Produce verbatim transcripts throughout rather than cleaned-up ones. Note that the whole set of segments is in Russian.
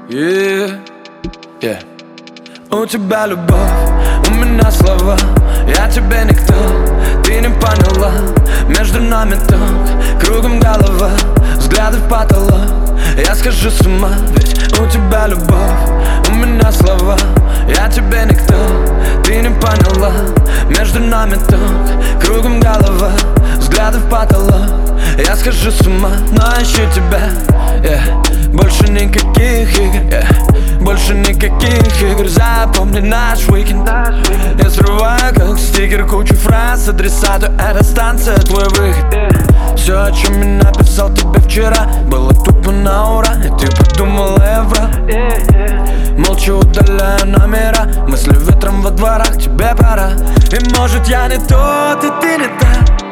Yeah, yeah. У тебя любовь, у меня слова. Я тебе никто, ты не поняла. Между нами ток, кругом голова, взгляды в потолок. Я схожу с ума, ведь у тебя любовь, у меня слова. Я тебе никто, ты не поняла. Между нами ток, кругом голова, взгляды в потолок. Я схожу с ума, но ищу тебя, yeah. Больше никаких игр, yeah. Больше никаких игр. Запомни наш уикенд. Я срываю как стикер кучу фраз, адресату, это станция, твой выход. Все, о чем я написал тебе вчера, было тупо на ура, и ты подумала евро. Молча удаляю номера, мысли ветром во дворах, тебе пора. И может я не тот, и ты не та.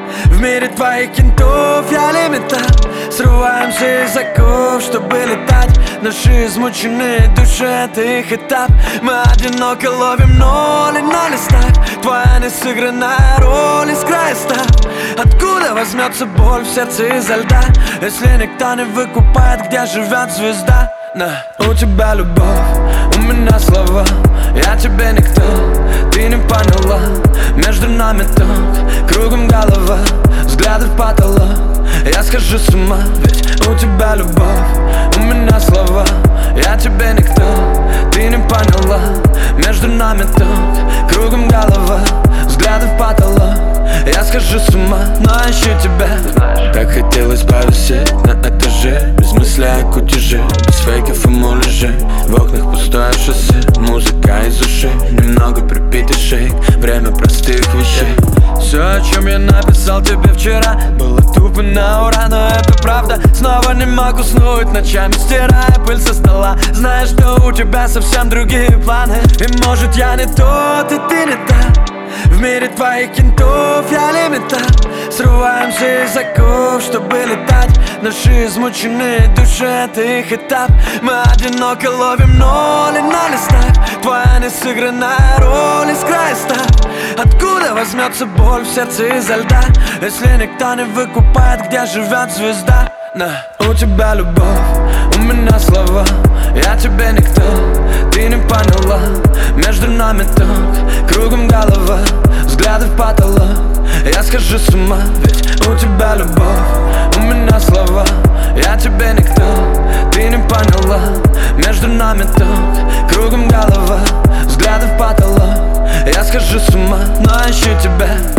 В мире твоих кентов я лимита. Срываемся из оков, чтобы летать. Наши измученные души, это их этап. Мы одиноко ловим ноли на листах. Твоя несыгранная роль из края став. Откуда возьмется боль в сердце изо льда, если никто не выкупает, где живет звезда? На. У тебя любовь, у меня слова. Я тебе никто, ты не поняла. Между нами ток, кругом голова, взгляды в потолок. Я схожу с ума, ведь у тебя любовь, у меня слова. Я тебе никто, ты не поняла. Между нами ток, кругом голова, взгляды в потолок. Я схожу с ума, но ищу тебя. Так хотелось повисеть на этаже, без мысли о кутеже, без фейков и муляжей. В окнах пустое шоссе, музыка из ушей, немного припитый шейк, время простых вещей. Все, о чем я написал тебе вчера, было тупо на ура, но это правда. Снова не могу уснуть ночами, стирая пыль со стола. Знаешь, что у тебя совсем другие планы. И может я не тот, и ты не та. В мире твоих кентов я лимита. Срываемся из оков, чтобы летать. Наши измученные души, это их этап. Мы одиноко ловим ноли на листах. Твоя несыгранная роль из края став. Откуда возьмется боль в сердце изо льда, если никто не выкупает, где живет звезда? На. У тебя любовь, у меня слова. Я тебе никто, ты не поняла. Между нами ток, кругом голова, взгляды в потолок. Я схожу с ума, ведь у тебя любовь, у меня слова. Я тебе никто, ты не поняла. Между нами ток, кругом голова, взгляды в потолок. Я схожу с ума, но ищу тебя.